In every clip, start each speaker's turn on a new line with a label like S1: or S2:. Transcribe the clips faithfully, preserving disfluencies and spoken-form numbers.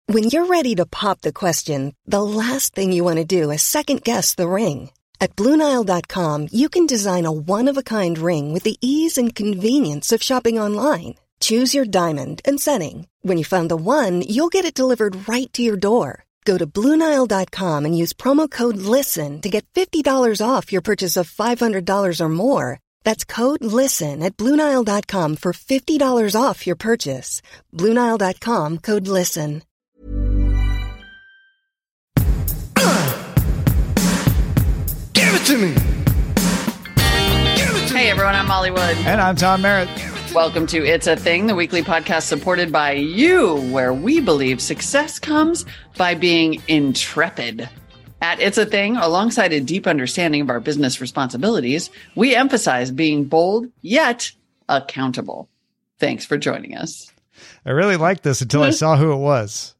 S1: When you're ready to pop the question, the last thing you want to do is second-guess the ring. At Blue Nile dot com, you can design a one-of-a-kind ring with the ease and convenience of shopping online. Choose your diamond and setting. When you find the one, you'll get it delivered right to your door. Go to Blue Nile dot com and use promo code LISTEN to get fifty dollars off your purchase of five hundred dollars or more. That's code LISTEN at Blue Nile dot com for fifty dollars off your purchase. Blue Nile dot com, code LISTEN.
S2: Give it to me.
S3: Give it to hey, me. Everyone, I'm Molly Wood.
S4: And I'm Tom Merritt.
S3: Welcome to It's a Thing, the weekly podcast supported by you, where we believe success comes by being intrepid. At It's a Thing, alongside a deep understanding of our business responsibilities, we emphasize being bold yet accountable. Thanks for joining us.
S4: I really liked this until I saw who it was.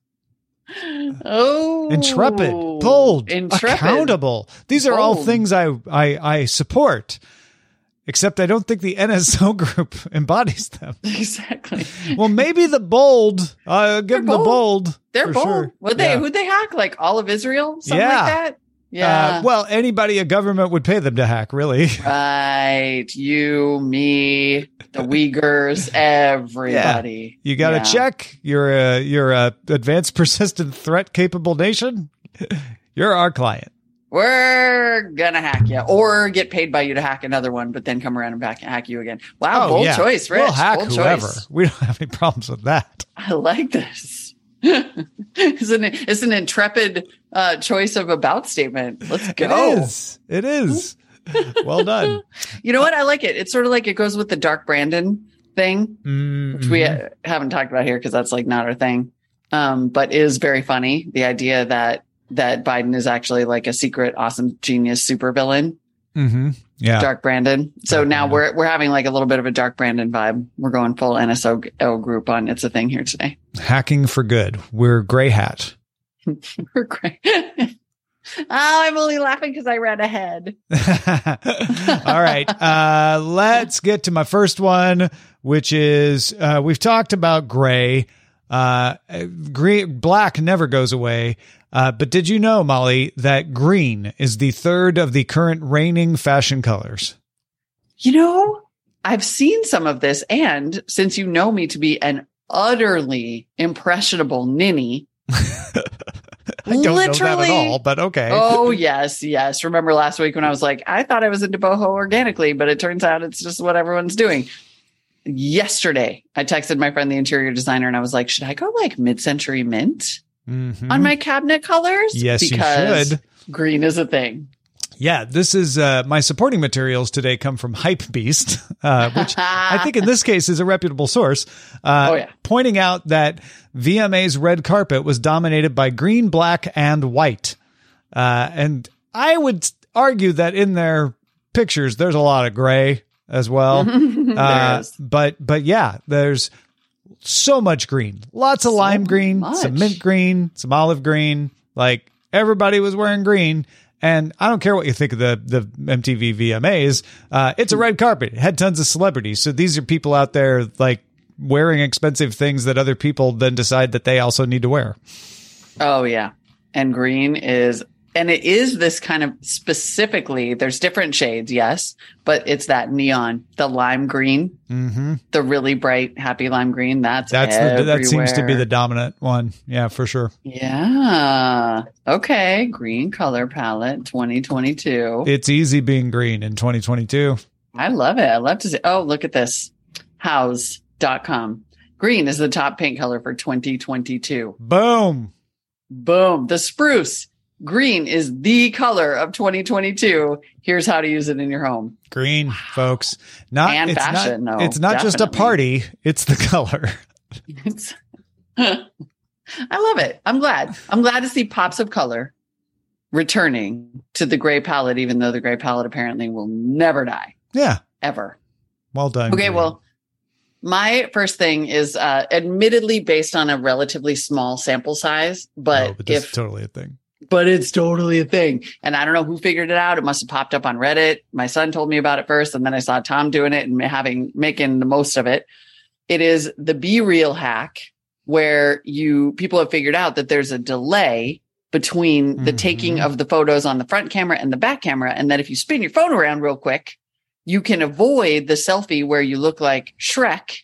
S3: Oh,
S4: intrepid, bold, intrepid. Accountable. These are bold. All things I, I I support, except I don't think the N S O group embodies them.
S3: Exactly.
S4: Well, maybe the bold. Uh, give them
S3: bold.
S4: the bold.
S3: They're bold.
S4: Sure.
S3: Would they?
S4: Yeah.
S3: Who'd they hack? Like all of Israel? Something
S4: yeah.
S3: like that. Yeah.
S4: Uh, well, anybody a government would pay them to hack, really.
S3: Right. You, me, the Uyghurs, everybody.
S4: Yeah. You got to yeah. check. You're a you're a advanced persistent threat capable nation. You're our client.
S3: We're gonna hack you, or get paid by you to hack another one, but then come around and back hack you again. Wow,
S4: oh,
S3: bold
S4: yeah.
S3: choice, Rich.
S4: We'll hack
S3: bold
S4: whoever.
S3: Choice.
S4: We don't have any problems with that.
S3: I like this. it's, an, it's an intrepid uh, choice of about statement. Let's go.
S4: It is. It is. Well done.
S3: You know what? I like it. It's sort of like it goes with the Dark Brandon thing,
S4: mm-hmm.
S3: which we uh, haven't talked about here because that's like not our thing, um, but is very funny. The idea that that Biden is actually like a secret, awesome, genius supervillain.
S4: Mm-hmm. Yeah.
S3: Dark Brandon. So
S4: Dark
S3: now
S4: Brandon.
S3: we're we're having like a little bit of a Dark Brandon vibe. We're going full N S O group on It's a Thing here today.
S4: Hacking for good. We're gray hat.
S3: We're gray. Oh, I'm only laughing because I read ahead.
S4: All right. Uh, let's get to my first one, which is uh, we've talked about gray. Uh, green, black never goes away. Uh, but did you know, Molly, that green is the third of the current reigning fashion colors?
S3: You know, I've seen some of this. And since you know me to be an utterly impressionable ninny,
S4: I don't
S3: literally,
S4: know that at all, but okay.
S3: Oh, yes, yes. Remember last week when I was like, I thought I was into boho organically, but it turns out it's just what everyone's doing. Yesterday, I texted my friend, the interior designer, and I was like, should I go like mid-century mint
S4: mm-hmm.
S3: on my cabinet colors?
S4: Yes,
S3: because
S4: you should.
S3: Green is a thing.
S4: Yeah, this is uh, my supporting materials today come from Hypebeast, uh, which I think in this case is a reputable source, uh,
S3: oh, yeah.
S4: pointing out that V M A's red carpet was dominated by green, black, and white. Uh, and I would argue that in their pictures, there's a lot of gray as well. uh, but but yeah, there's so much green, lots of so lime green, much. Some mint green, some olive green. Like everybody was wearing green. And I don't care what you think of the, the M T V V M As. Uh, it's a red carpet. It had tons of celebrities. So these are people out there like wearing expensive things that other people then decide that they also need to wear.
S3: Oh, yeah. And green is, and it is this kind of specifically, there's different shades, yes, but it's that neon, the lime green,
S4: mm-hmm.
S3: the really bright, happy lime green. That's
S4: that's the, that seems to be the dominant one. Yeah, for sure.
S3: Yeah. Okay. Green color palette twenty twenty-two.
S4: It's easy being green in twenty twenty-two.
S3: I love it. I love to see. Oh, look at this. house dot com. Green is the top paint color for twenty twenty-two.
S4: Boom.
S3: Boom. The spruce. Green is the color of twenty twenty-two. Here's how to use it in your home.
S4: Green, folks. Not
S3: and
S4: it's
S3: fashion.
S4: Not,
S3: no,
S4: it's not
S3: definitely.
S4: just a party. It's the color.
S3: It's, I love it. I'm glad. I'm glad to see pops of color returning to the gray palette, even though the gray palette apparently will never die.
S4: Yeah.
S3: Ever.
S4: Well done.
S3: Okay.
S4: Green.
S3: Well, my first thing is uh, admittedly based on a relatively small sample size, but,
S4: oh, but this
S3: if
S4: is totally a thing.
S3: But it's totally a thing. And I don't know who figured it out. It must have popped up on Reddit. My son told me about it first, and then I saw Tom doing it and having making the most of it. It is the Be Real hack where you people have figured out that there's a delay between the
S4: Mhm.
S3: taking of the photos on the front camera and the back camera, and that if you spin your phone around real quick, you can avoid the selfie where you look like Shrek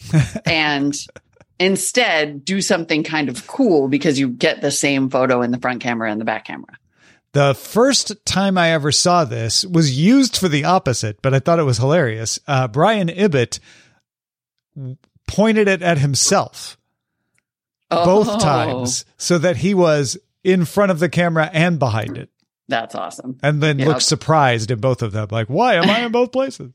S3: and instead do something kind of cool because you get the same photo in the front camera and the back camera.
S4: The first time I ever saw this was used for the opposite, but I thought it was hilarious. Uh, Brian Ibbott pointed it at himself both
S3: Oh,
S4: times so that he was in front of the camera and behind it.
S3: That's awesome.
S4: And then
S3: Yep.
S4: looked surprised in both of them. Like, why am I in both places?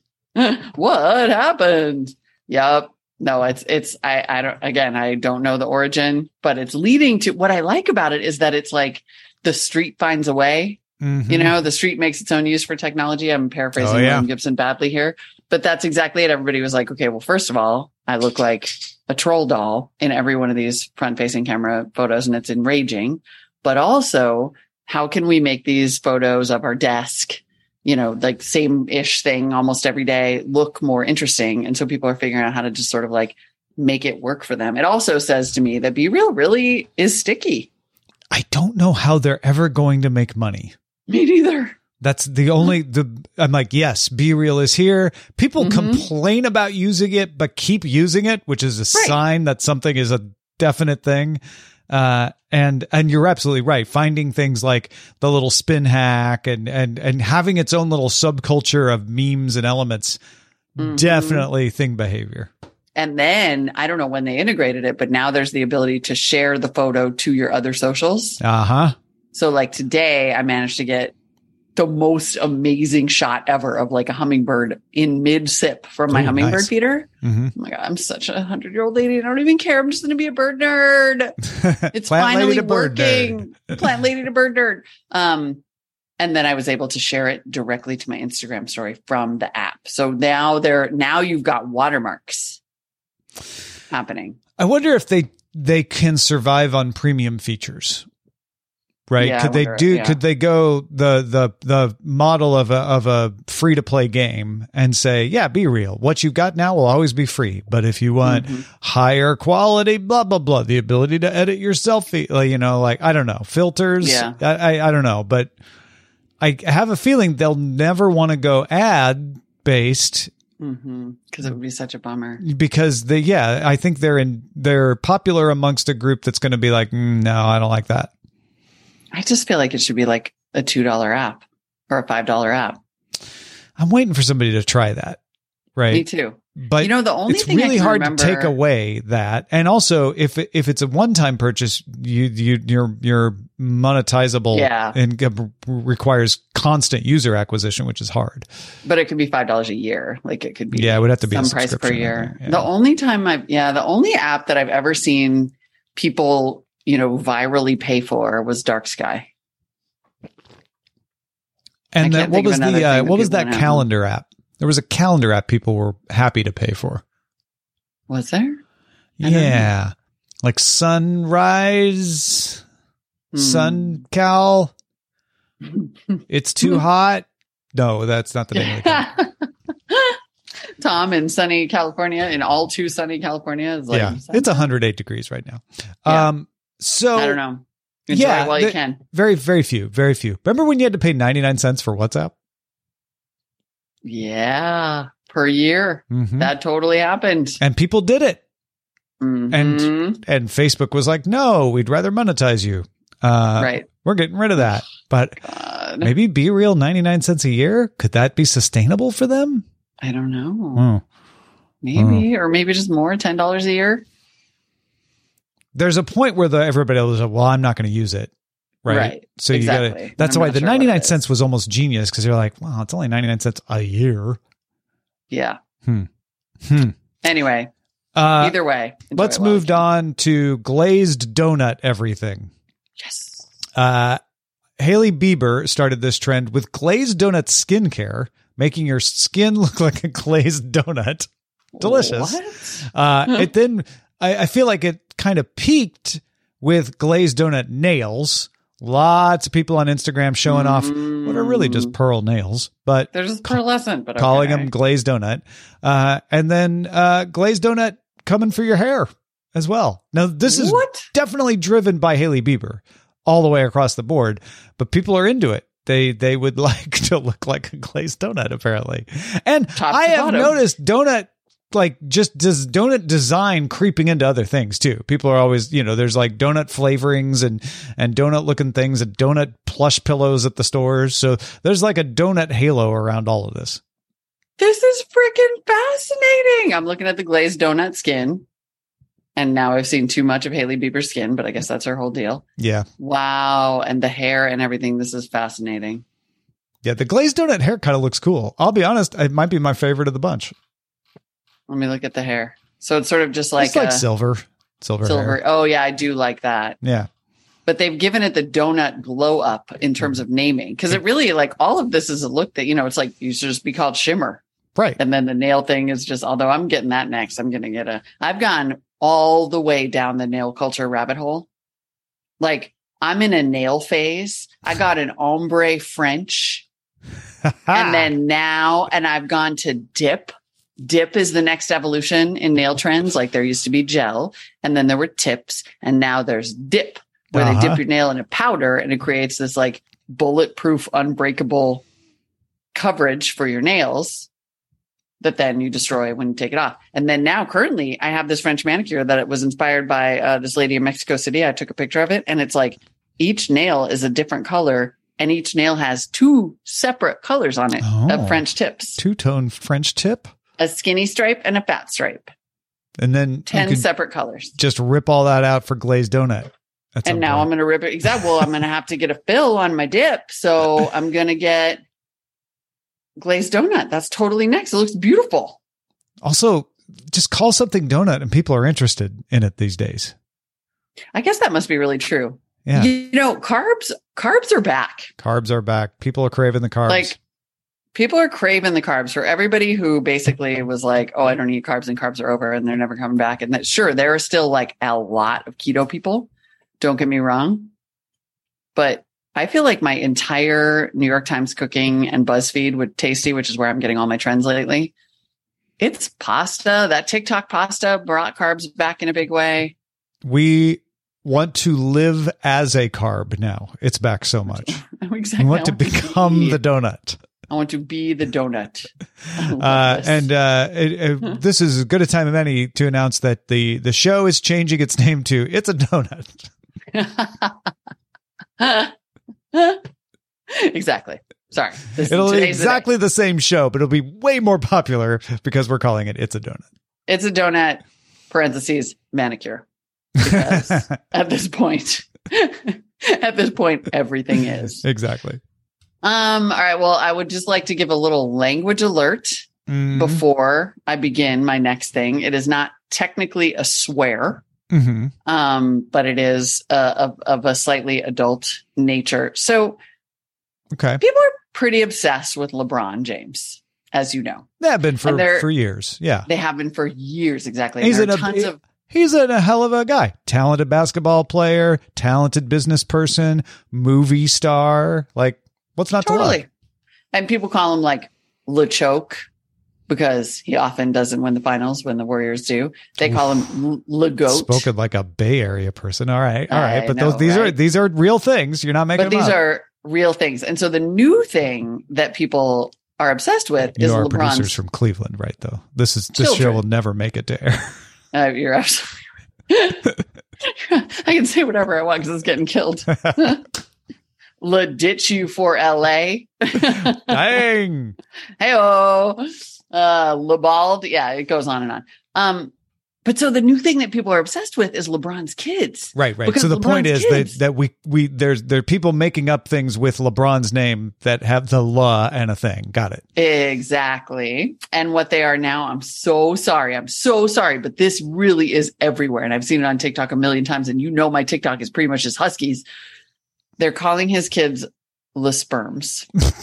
S3: What happened? Yep. No, it's, it's, I, I don't, again, I don't know the origin, but it's leading to what I like about it is that it's like the street finds a way.
S4: Mhm.
S3: You know, the street makes its own use for technology. I'm paraphrasing
S4: Oh, yeah.
S3: William Gibson badly here, but that's exactly it. Everybody was like, okay, well, first of all, I look like a troll doll in every one of these front facing camera photos, and it's enraging. But also, how can we make these photos of our desk, you know, like same ish thing almost every day, look more interesting? And so people are figuring out how to just sort of like make it work for them. It also says to me that Be Real really is sticky.
S4: I don't know how they're ever going to make money.
S3: Me neither.
S4: That's the only, the, I'm like, yes, Be Real is here. People
S3: Mhm.
S4: complain about using it, but keep using it, which is a
S3: Right.
S4: sign that something is a definite thing. Uh, and, and you're absolutely right. Finding things like the little spin hack and, and, and having its own little subculture of memes and elements,
S3: Mhm.
S4: definitely thing behavior.
S3: And then I don't know when they integrated it, but now there's the ability to share the photo to your other socials.
S4: Uh huh.
S3: So like today I managed to get the most amazing shot ever of like a hummingbird in mid sip from my
S4: Ooh,
S3: hummingbird
S4: nice.
S3: feeder.
S4: Mm-hmm.
S3: Oh my God, I'm such a hundred year old lady. I don't even care. I'm just going to be a bird nerd. It's finally working. Plant lady to bird nerd. Um, and then I was able to share it directly to my Instagram story from the app. So now there, now you've got watermarks happening.
S4: I wonder if they they can survive on premium features. Right?
S3: Yeah, I
S4: could they
S3: wonder,
S4: do
S3: yeah.
S4: could they go the the the model of a of a free to play game and say, yeah, Be Real. What you've got now will always be free. But if you want
S3: Mhm.
S4: higher quality, blah blah blah, the ability to edit your selfie, like, you know, like I don't know, filters.
S3: Yeah.
S4: I, I I don't know, but I have a feeling they'll never want to go ad based
S3: Mm-hmm. Because it would be such a bummer.
S4: because they yeah, I think they're in they're popular amongst a group that's going to be like, mm, no, I don't like that.
S3: I just feel like it should be like a two dollar app or a five dollar app.
S4: I'm waiting for somebody to try that. Right.
S3: Me too.
S4: But
S3: You know, the only
S4: it's
S3: thing I
S4: really
S3: can
S4: hard
S3: remember-
S4: to take away that. And also if it- if it's a one-time purchase, you you you're you're monetizable
S3: Yeah.
S4: and g- requires constant user acquisition, which is hard.
S3: But it could be five dollars a year. Like it could be
S4: Yeah, it would have to be a
S3: some price per
S4: subscription, I
S3: year.
S4: think, yeah.
S3: The only time I've, yeah, the only app that I've ever seen people, you know, virally pay for was Dark Sky.
S4: And
S3: I
S4: then
S3: can't
S4: what
S3: think of
S4: was
S3: another
S4: the
S3: thing
S4: uh,
S3: that
S4: what was
S3: people
S4: that
S3: went out
S4: calendar app? There was a calendar app people were happy to pay for.
S3: Was there? I don't know.
S4: Yeah. Like Sunrise,
S3: Hmm.
S4: Sun Cal. It's too hot. No, that's not the name of the calendar.
S3: Tom in sunny California, in all too sunny California, is like,
S4: Yeah, it's one hundred eight degrees right now.
S3: Yeah.
S4: Um, so
S3: I don't know. Enjoy
S4: yeah,
S3: it while you
S4: the-
S3: can.
S4: very, very few, very few. Remember when you had to pay ninety-nine cents for WhatsApp?
S3: Yeah, per year.
S4: Mhm.
S3: That totally happened.
S4: And people did it.
S3: Mhm.
S4: And Facebook was like, no, we'd rather monetize you. Uh,
S3: right.
S4: We're getting rid of that. But
S3: God,
S4: maybe Be Real ninety-nine cents a year. Could that be sustainable for them?
S3: I don't know.
S4: Hmm.
S3: Maybe, or maybe just more, ten dollars a year.
S4: There's a point where the everybody else is like, well, I'm not going to use it. Right.
S3: Right.
S4: So you got
S3: Exactly.
S4: to, that's
S3: I'm
S4: why
S3: not
S4: the
S3: sure what it
S4: ninety-nine
S3: is.
S4: cents was almost genius because you're like, wow, it's only ninety-nine cents a year.
S3: Yeah.
S4: Hmm.
S3: Anyway,
S4: Uh,
S3: either way. enjoy
S4: let's
S3: it while
S4: move
S3: you can.
S4: on to glazed donut everything.
S3: Yes.
S4: Uh, Hailey Bieber started this trend with glazed donut skincare, making your skin look like a glazed donut. Delicious.
S3: What?
S4: Uh, it then, I, I feel like it kind of peaked with glazed donut nails. Lots of people on Instagram showing off what are really just pearl nails, but
S3: They're just pearlescent, but
S4: calling
S3: okay.
S4: them glazed donut. Uh, and then uh, glazed donut coming for your hair. as well. Now, this is
S3: What?
S4: definitely driven by Hailey Bieber all the way across the board, but people are into it. They they would like to look like a glazed donut, apparently. And
S3: Top
S4: I
S3: to
S4: have
S3: bottom.
S4: noticed donut, like just does donut design creeping into other things too. People are always, you know, there's like donut flavorings and, and donut looking things and donut plush pillows at the stores. So there's like a donut halo around all of this.
S3: This is freaking fascinating. I'm looking at the glazed donut skin. And now I've seen too much of Hailey Bieber's skin, but I guess that's her whole deal.
S4: Yeah.
S3: Wow. And the hair and everything. This is fascinating.
S4: Yeah. The glazed donut hair kind of looks cool. I'll be honest. It might be my favorite of the bunch.
S3: Let me look at the hair. So it's sort of just like,
S4: It's like
S3: a
S4: silver, silver,
S3: silver.
S4: hair.
S3: Oh, yeah. I do like that.
S4: Yeah.
S3: But they've given it the donut glow up in terms of naming. Because it really, like, all of this is a look that, you know, it's like you should just be called Shimmer.
S4: Right.
S3: And then the nail thing is just, although I'm getting that next, I'm going to get a, I've gone all the way down the nail culture rabbit hole. Like, I'm in a nail phase. I got an ombre French. And then now, and I've gone to dip. Dip is the next evolution in nail trends. Like, there used to be gel, and then there were tips, and now there's dip, where
S4: Uh-huh.
S3: they dip your nail in a powder and it creates this like bulletproof, unbreakable coverage for your nails that then you destroy when you take it off. And then now currently I have this French manicure that it was inspired by uh, this lady in Mexico City. I took a picture of it, and it's like each nail is a different color, and each nail has two separate colors on it
S4: Oh.
S3: of French tips,
S4: Two-tone French tip.
S3: a skinny stripe and a fat stripe,
S4: And then
S3: ten
S4: you can
S3: separate colors.
S4: just rip all that out for glazed donut. At some
S3: And now
S4: point.
S3: I'm going to rip it. Exactly. Well, I'm going to have to get a fill on my dip. So I'm going to get glazed donut. That's totally next. It looks beautiful.
S4: Also, just call something donut and people are interested in it these days.
S3: I guess that must be really true.
S4: Yeah.
S3: You know, carbs, carbs are back.
S4: Carbs are back. People are craving the carbs.
S3: Like, people are craving the carbs. For everybody who basically was like, oh, I don't eat carbs and carbs are over and they're never coming back. And that, sure, there are still like a lot of keto people. Don't get me wrong. But I feel like my entire New York Times cooking and BuzzFeed with Tasty, which is where I'm getting all my trends lately, it's pasta. That TikTok pasta brought carbs back in a big way.
S4: We want to live as a carb now. It's back so much.
S3: Exactly.
S4: We want to
S3: I want
S4: become
S3: be-
S4: the donut.
S3: I want to be the donut. I love
S4: Uh,
S3: this.
S4: and uh, it, it, this is as good a time as any to announce that the, the show is changing its name to It's a Donut.
S3: Exactly. Sorry. This,
S4: It'll be
S3: today's the day.
S4: exactly the same show, but it'll be way more popular because we're calling it It's a Donut.
S3: It's a donut, parentheses, manicure. Because at this point, at this point, everything is.
S4: Exactly.
S3: Um, all right. Well, I would just like to give a little language alert
S4: Mhm.
S3: before I begin my next thing. It is not technically a swear,
S4: Mhm.
S3: um, but it is uh, of, of a slightly adult nature. So
S4: Okay.
S3: people are pretty obsessed with LeBron James, as you know.
S4: They've been for,
S3: And they're-
S4: for years. Yeah.
S3: They have been for years, exactly. And
S4: He's
S3: there
S4: in
S3: are
S4: a,
S3: tons of
S4: he's a, a hell of a guy. Talented basketball player, talented business person, movie star. Like, what's not to
S3: totally.
S4: like?
S3: And people call him like LeChoke because he often doesn't win the finals when the Warriors do. They call him LeGoat.
S4: Spoken like a Bay Area person. All right. All right.
S3: I
S4: But
S3: know,
S4: those, these are,
S3: right?
S4: these are real things. You're not making
S3: But
S4: them
S3: these
S4: up.
S3: are real things. And so the new thing that people are obsessed with
S4: You
S3: is
S4: are producers
S3: LeBron's.
S4: from Cleveland, right? Though this is, this show
S3: Children.
S4: will never make it to air.
S3: Uh, you're absolutely right. I can say whatever I want because it's getting killed. La ditch you for L A.
S4: Dang.
S3: Hey-oh. Uh, LeBald. Yeah, it goes on and on. Um, but so the new thing that people are obsessed with is LeBron's kids.
S4: Right, right.
S3: Because
S4: So the point
S3: LeBron's
S4: is that,
S3: kids-
S4: that we, we, there's, there are people making up things with LeBron's name that have the la and a thing. Got it.
S3: Exactly. And what they are now, I'm so sorry. I'm so sorry, but this really is everywhere. And I've seen it on TikTok a million times. And you know, my TikTok is pretty much just Huskies. They're calling his kids Le Sperms.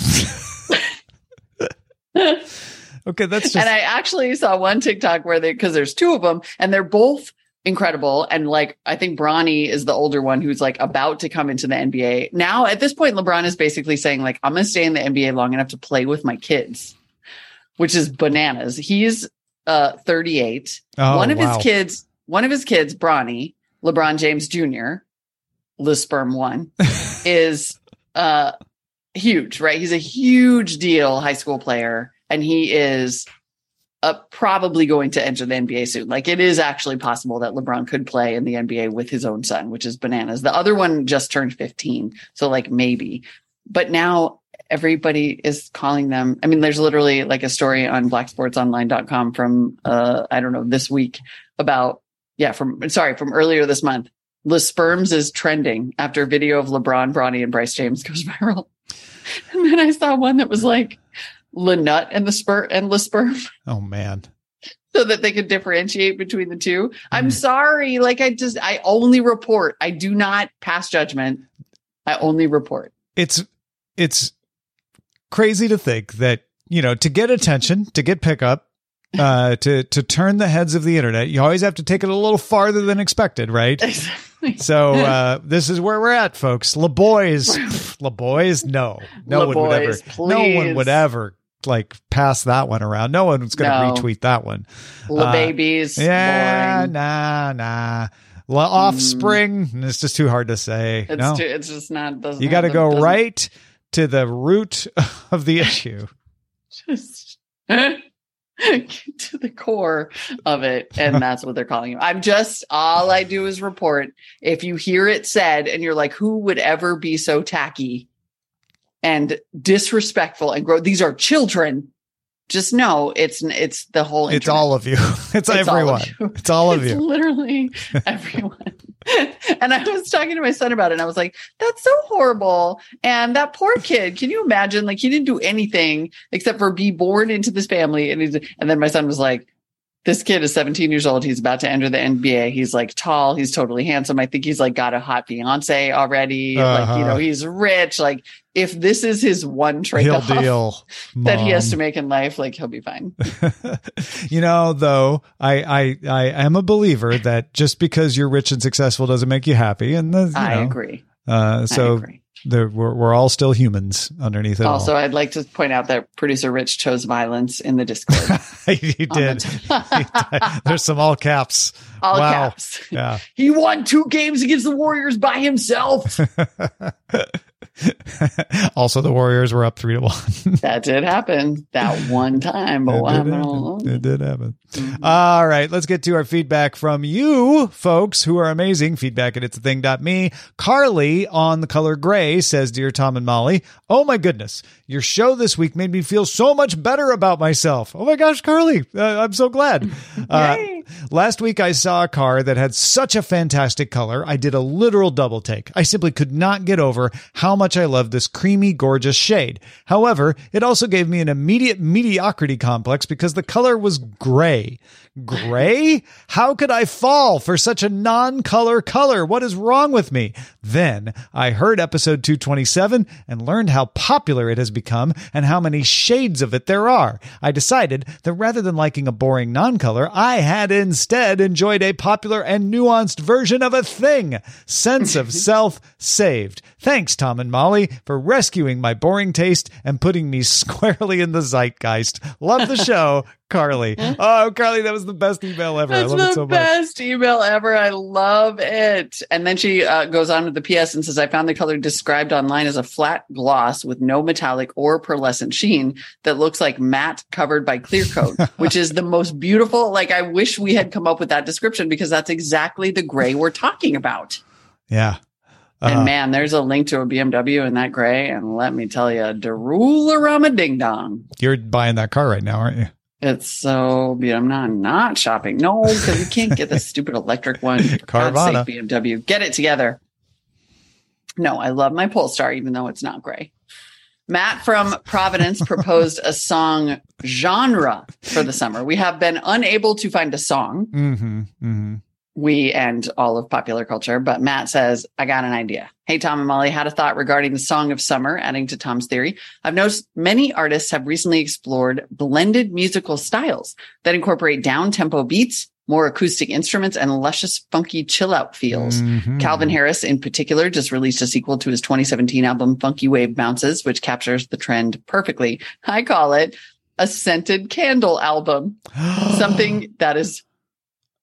S4: Okay. That's just,
S3: And I actually saw one TikTok where they, because there's two of them and they're both incredible. And like, I think Bronny is the older one who's like about to come into the N B A. Now, at this point, LeBron is basically saying, like, I'm going to stay in the N B A long enough to play with my kids, which is bananas. He's uh, thirty-eight.
S4: oh,
S3: one of
S4: wow.
S3: his kids one of his kids, Bronny, LeBron James Junior, Le Sperm one, is uh, huge, right? He's a huge deal high school player, and he is uh, probably going to enter the N B A soon. Like, it is actually possible that LeBron could play in the N B A with his own son, which is bananas. The other one just turned fifteen, so like maybe. But now everybody is calling them. I mean, there's literally like a story on black sports online dot com from, uh, I don't know, this week about, yeah, from, sorry, from earlier this month. Le Sperms is trending after a video of LeBron, Bronny, and Bryce James goes viral. And then I saw one that was like Le Nut and the Spur and Le Sperm.
S4: Oh, man.
S3: So that they could differentiate between the two. I'm sorry. Like, I just, I only report. I do not pass judgment. I only report.
S4: It's, it's, crazy to think that, you know, to get attention, to get pickup, uh, to, to turn the heads of the internet, you always have to take it a little farther than expected, right? Exactly. So, uh, this is where we're at, folks. Le Boys, Le Boys, no, no
S3: Le
S4: one
S3: Boys,
S4: would ever,
S3: please.
S4: no one would ever like pass that one around. No one's going to
S3: No.
S4: retweet that one.
S3: Le
S4: Uh,
S3: Babies.
S4: Yeah,
S3: boring.
S4: nah, nah. Le Offspring, mm. it's just too hard to say.
S3: It's
S4: no,
S3: too, it's just not, doesn't
S4: you got to
S3: have-
S4: go
S3: doesn't-
S4: right to the root of the issue.
S3: Just get to the core of it, and that's what they're calling you. I'm just, all I do is report. If you hear it said and you're like, who would ever be so tacky and disrespectful and grow, these are children, just know it's it's the whole internet.
S4: It's all of you. It's,
S3: It's all of
S4: everyone.
S3: you.
S4: It's all of
S3: It's
S4: you.
S3: literally everyone. And I was talking to my son about it, and I was like, that's so horrible. And that poor kid, can you imagine? Like, he didn't do anything except for be born into this family. And he's, and then my son was like, this kid is seventeen years old. He's about to enter the N B A. He's like tall. He's totally handsome. I think he's like got a hot fiance already.
S4: Uh-huh.
S3: Like, you know, he's rich. Like, if this is his one trait
S4: He'll
S3: off
S4: deal.
S3: that he has
S4: Mom.
S3: to make in life, like, he'll be fine.
S4: You know, though, I, I, I am a believer that just because you're rich and successful doesn't make you happy. And the, you
S3: I
S4: know,
S3: agree.
S4: Uh, so
S3: I agree.
S4: the, we're, we're all still humans underneath it
S3: Also,
S4: all.
S3: I'd like to point out that producer Rich chose violence in the Discord.
S4: He did. There's some all caps.
S3: All
S4: Wow.
S3: caps.
S4: Yeah.
S3: He won two games against the Warriors by himself.
S4: Also, the Warriors were up three to one.
S3: That did happen that one time. But
S4: It
S3: what
S4: did
S3: happened
S4: happen.
S3: all along?
S4: It did happen. All right, let's get to our feedback from you folks who are amazing. Feedback at it's a thing dot me. Carly on the color gray says, Dear Tom and Molly, oh my goodness, your show this week made me feel so much better about myself. Oh my gosh, Carly, uh, I'm so glad. Uh, last week I saw a car that had such a fantastic color. I did a literal double take. I simply could not get over how much I love this creamy, gorgeous shade. However, it also gave me an immediate mediocrity complex because the color was gray. Gray? How could I fall for such a non-color color? What is wrong with me? Then I heard episode two twenty-seven and learned how popular it has become and how many shades of it there are. I decided that rather than liking a boring non-color, I had instead enjoyed a popular and nuanced version of a thing. Sense of self saved. Thanks, Tom and Molly, for rescuing my boring taste and putting me squarely in the zeitgeist. Love the show. Carly. Oh, Carly, that was the best email ever.
S3: That's
S4: I love
S3: the
S4: it so much.
S3: best email ever. I love it. And then she uh, goes on with the P S and says, I found the color described online as a flat gloss with no metallic or pearlescent sheen that looks like matte covered by clear coat, which is the most beautiful. Like, I wish we had come up with that description because that's exactly the gray we're talking about.
S4: Yeah.
S3: And
S4: Uh,
S3: man, there's a link to a B M W in that gray. And let me tell you, Darula Ding Dong.
S4: You're buying that car right now, aren't you?
S3: It's so beautiful. I'm not, not shopping. No, because we can't get this stupid electric one. For God's
S4: Carvana.
S3: sake, B M W. Get it together. No, I love my Polestar, even though it's not gray. Matt from Providence proposed a song genre for the summer. We have been unable to find a song.
S4: Mm-hmm. Mm-hmm.
S3: We and all of popular culture, but Matt says, I got an idea. Hey, Tom and Molly, had a thought regarding the song of summer, adding to Tom's theory. I've noticed many artists have recently explored blended musical styles that incorporate down-tempo beats, more acoustic instruments, and luscious, funky chill-out feels.
S4: Mhm.
S3: Calvin Harris, in particular, just released a sequel to his twenty seventeen album, Funky Wave Bounces, which captures the trend perfectly. I call it a scented candle album, something that is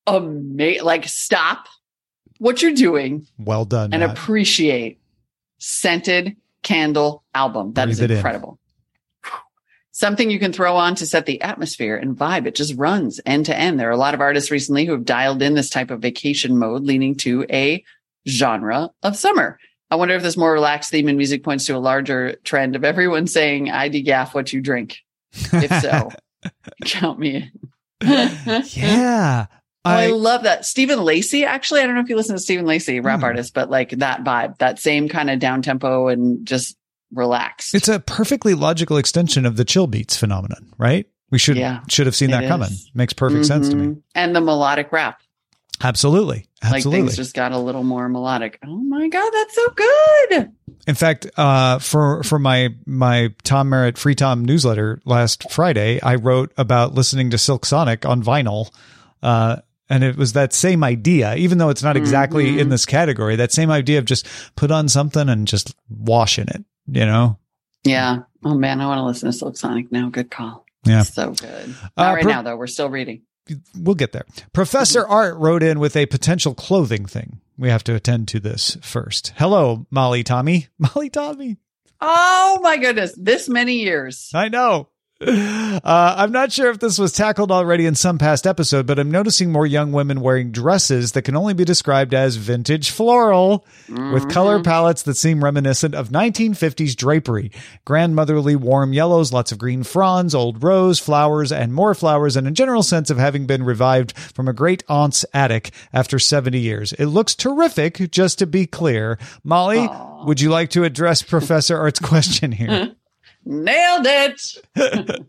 S3: amazing. Like, stop what you're doing.
S4: Well done.
S3: And
S4: Matt.
S3: appreciate Scented Candle album. That
S4: Breathe
S3: is
S4: it in.
S3: incredible. Something you can throw on to set the atmosphere and vibe. It just runs end to end. There are a lot of artists recently who have dialed in this type of vacation mode, leaning to a genre of summer. I wonder if this more relaxed theme in music points to a larger trend of everyone saying, I degaff what you drink. If so, count me in.
S4: Yeah.
S3: Oh, I,
S4: I,
S3: love that. Stephen Lacey, actually, I don't know if you listen to Stephen Lacey, rap
S4: Hmm.
S3: artist, but like that vibe, that same kind of down tempo and just relaxed.
S4: it's a perfectly logical extension of the chill beats phenomenon, right? We should
S3: Yeah,
S4: should have seen that
S3: it
S4: coming.
S3: is.
S4: Makes perfect sense to me.
S3: Mhm. And the melodic rap.
S4: Absolutely.
S3: Like
S4: Absolutely.
S3: things just got a little more melodic. Oh my God, that's so good.
S4: In fact, uh, for for my my Tom Merritt Free Tom newsletter last Friday, I wrote about listening to Silk Sonic on vinyl, uh, and it was that same idea. Even though it's not exactly
S3: Mhm.
S4: in this category, that same idea of just put on something and just wash in it. You know?
S3: Yeah. Oh man, I want to listen to Silk Sonic now. Good call.
S4: Yeah.
S3: So good.
S4: Uh,
S3: Not right
S4: pro-
S3: now, though. We're still reading.
S4: We'll get there. Professor Art wrote in with a potential clothing thing. We have to attend to this first. Hello, Molly Tommy. Molly Tommy.
S3: Oh my goodness. This many years.
S4: I know. Uh, I'm not sure if this was tackled already in some past episode, but I'm noticing more young women wearing dresses that can only be described as vintage floral, with color palettes that seem reminiscent of nineteen fifties drapery. Grandmotherly warm yellows, lots of green fronds, old rose, flowers, and more flowers, and a general sense of having been revived from a great aunt's attic after seventy years. It looks terrific, just to be clear. Molly,
S3: Aw.
S4: would you like to address Professor Art's question here?
S3: Nailed it.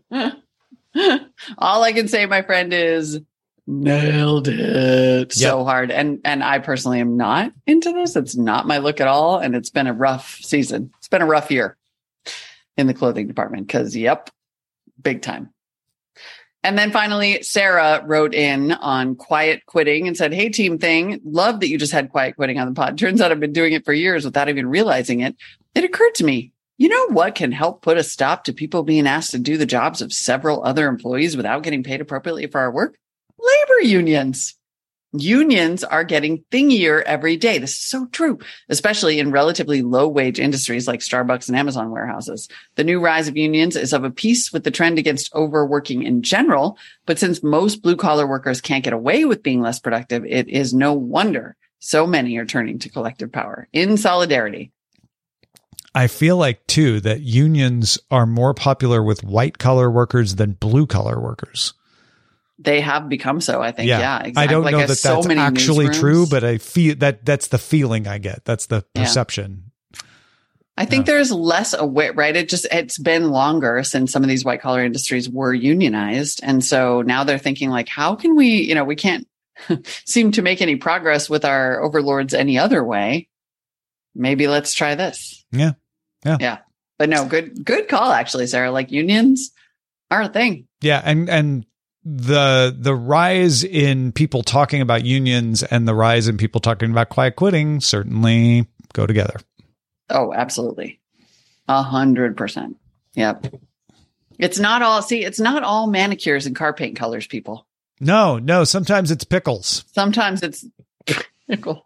S3: All I can say, my friend, is nailed it so hard. And and I personally am not into this. It's not my look at all. And it's been a rough season. It's been a rough year in the clothing department because, yep, big time. And then finally, Sarah wrote in on quiet quitting and said, hey, team thing, love that you just had quiet quitting on the pod. Turns out I've been doing it for years without even realizing it. It occurred to me, you know what can help put a stop to people being asked to do the jobs of several other employees without getting paid appropriately for our work? Labor unions. Unions are getting thingier every day. This is so true, especially in relatively low wage industries like Starbucks and Amazon warehouses. The new rise of unions is of a piece with the trend against overworking in general. But since most blue collar workers can't get away with being less productive, it is no wonder so many are turning to collective power in solidarity.
S4: I feel like, too, that unions are more popular with white collar workers than blue collar workers.
S3: They have become so, I think. Yeah, yeah, exactly.
S4: I don't
S3: like
S4: know
S3: I
S4: that
S3: so
S4: that's
S3: many
S4: actually
S3: newsrooms.
S4: true, but I feel that that's the feeling I get. That's the
S3: Yeah.
S4: perception.
S3: I think
S4: Yeah.
S3: there's less aware, right? It just, it's been longer since some of these white collar industries were unionized. And so now they're thinking like, how can we, you know, we can't seem to make any progress with our overlords any other way. Maybe let's try this.
S4: Yeah. Yeah.
S3: Yeah. But no, good, good call, actually, Sarah. Like unions are a thing.
S4: Yeah. And, and the, the rise in people talking about unions and the rise in people talking about quiet quitting certainly go together.
S3: Oh, absolutely. A hundred percent. Yep. It's not all, see, it's not all manicures and car paint colors, people.
S4: No, no. Sometimes it's pickles.
S3: Sometimes it's pickles.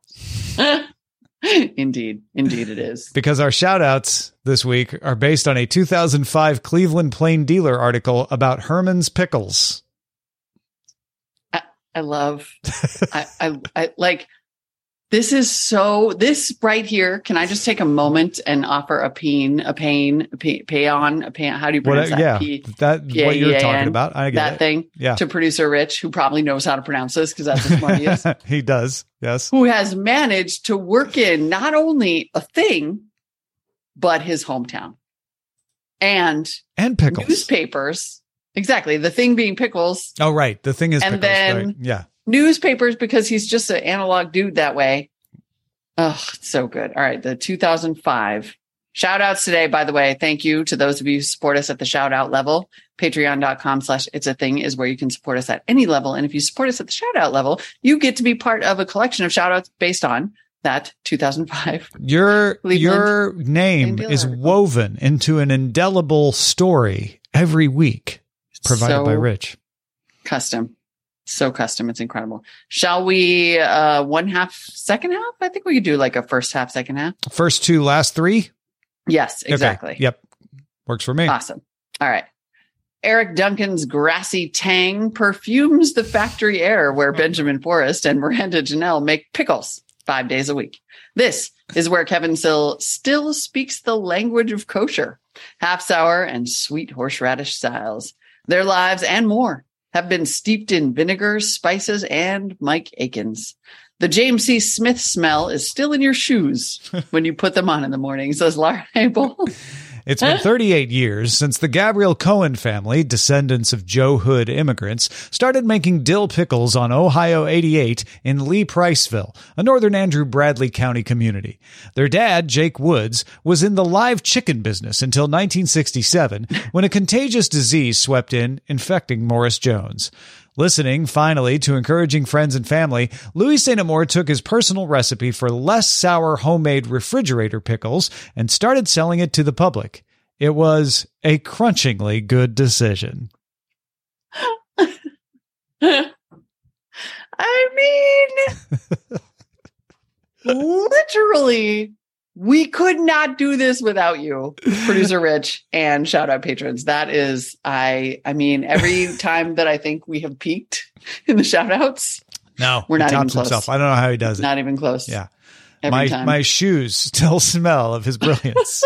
S3: Indeed. Indeed it is.
S4: Because our shout outs this week are based on a two thousand five Cleveland Plain Dealer article about Herman's Pickles.
S3: I, I love, I, I, I like, this is so, this right here, can I just take a moment and offer a peen, a pain, a pay, pay on, a pain, how do you pronounce
S4: What,
S3: that?
S4: yeah,
S3: P-
S4: that
S3: P A E A N,
S4: what you're talking about. I get
S3: that
S4: it.
S3: thing
S4: Yeah.
S3: to producer Rich, who probably knows how to pronounce this because that's as smart he is.
S4: He does. Yes.
S3: Who has managed to work in not only a thing, but his hometown and
S4: And pickles.
S3: newspapers. Exactly. The thing being pickles,
S4: Oh, right. The thing is
S3: And
S4: pickles.
S3: then-
S4: right? Yeah.
S3: newspapers, because he's just an analog dude that way. Oh, it's so good. All right. The two thousand five shout outs today, by the way. Thank you to those of you who support us at the shout out level. Patreon.com slash it's a thing is where you can support us at any level. And if you support us at the shout out level, you get to be part of a collection of shout outs based on that two thousand five.
S4: Your,
S3: Cleveland
S4: your name
S3: Plain
S4: is
S3: Dealer.
S4: woven into an indelible story every week provided
S3: So
S4: by Rich.
S3: Custom. So custom. It's incredible. Shall we, uh, one half, second half? I think we could do like a first half, second half.
S4: First two, last three?
S3: Yes, exactly.
S4: Okay. Yep. Works for me.
S3: Awesome. All right. Eric Duncan's grassy tang perfumes the factory air where Benjamin Forrest and Miranda Janelle make pickles five days a week. This is where Kevin Sill still speaks the language of kosher, half sour and sweet horseradish styles. Their lives and more have been steeped in vinegar, spices, and Mike Akins. The James C. Smith smell is still in your shoes when you put them on in the morning, says Laura Abel.
S4: It's been thirty-eight years since the Gabriel Cohen family, descendants of Joe Hood immigrants, started making dill pickles on Ohio eighty-eight in Lee Priceville, a northern Andrew Bradley County community. Their dad, Jake Woods, was in the live chicken business until nineteen sixty-seven, when a contagious disease swept in, infecting Morris Jones. Listening, finally, to encouraging friends and family, Louis Saint Amour took his personal recipe for less sour homemade refrigerator pickles and started selling it to the public. It was a crunchingly good decision.
S3: I mean, literally, we could not do this without you, producer Rich, and shout out patrons. That is, I, I mean, every time that I think we have peaked in the shout outs,
S4: no,
S3: we're not
S4: he
S3: even
S4: tops
S3: close.
S4: Himself. I don't know how he does it.
S3: Not even close.
S4: Yeah.
S3: Every
S4: my,
S3: time.
S4: my shoes still smell of his brilliance.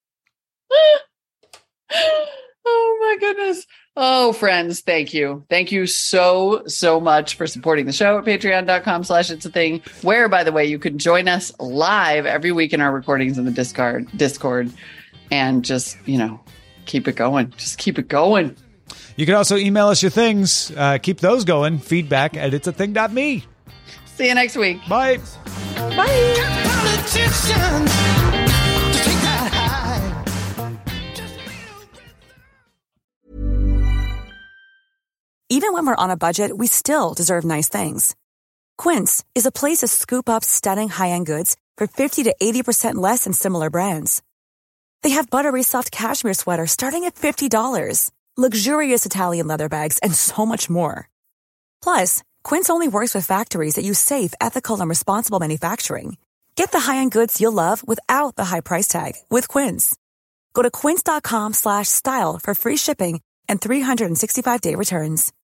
S3: Oh my goodness. Oh, friends, thank you. Thank you so, so much for supporting the show at patreon.com slash it's a thing, where, by the way, you can join us live every week in our recordings in the Discord, Discord and just, you know, keep it going. Just keep it going.
S4: You can also email us your things. Uh, keep those going. Feedback at it's a thing dot me.
S3: See you next week.
S4: Bye.
S3: Bye.
S2: Politicians to take that high.
S5: Even when we're on a budget, we still deserve nice things. Quince is a place to scoop up stunning high-end goods for fifty to eighty percent less than similar brands. They have buttery soft cashmere sweaters starting at fifty dollars, luxurious Italian leather bags, and so much more. Plus, Quince only works with factories that use safe, ethical, and responsible manufacturing. Get the high-end goods you'll love without the high price tag with Quince. Go to quince.com slash style for free shipping and three sixty-five day returns.